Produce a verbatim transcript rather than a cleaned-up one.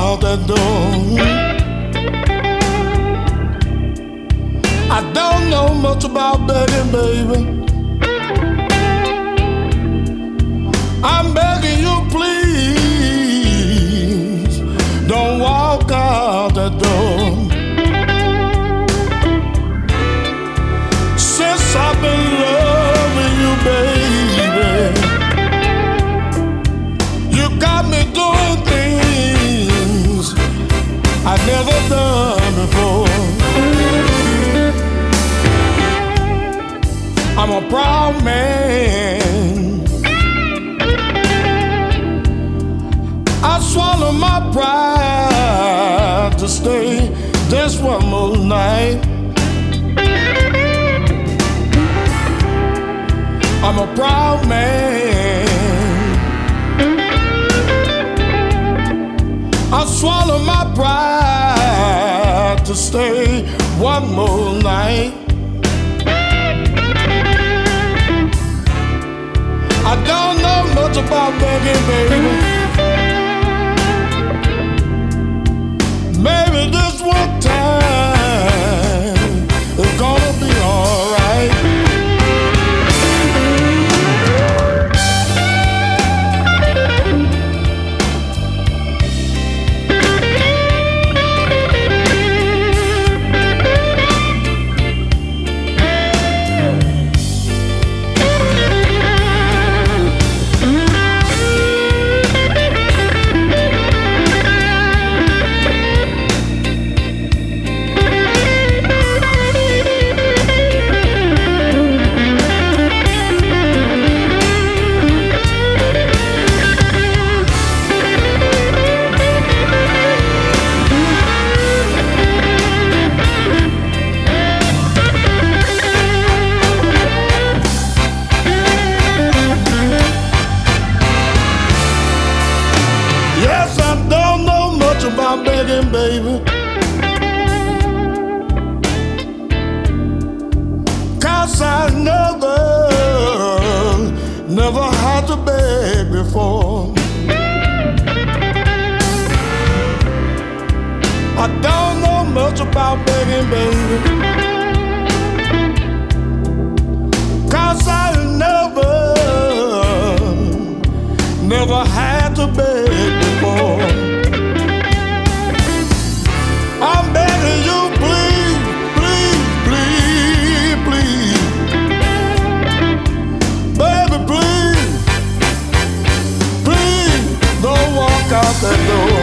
out that door. I don't know much about begging, baby. I'm begging you, please, don't walk out that door. Since I've been loving you, baby, you got me doing things I've never done before. I'm a proud man. I swallow my pride to stay just one more night. I'm a proud man. I swallow my pride to stay one more night. I don't know much about begging, baby. Maybe this one time it's gonna be alright. About begging, baby, 'cause I never, never had to beg before. I don't know much about begging, baby, 'cause I never, never had to beg before. I'm begging you, please, please, please, please, baby, please, please, don't walk out that door.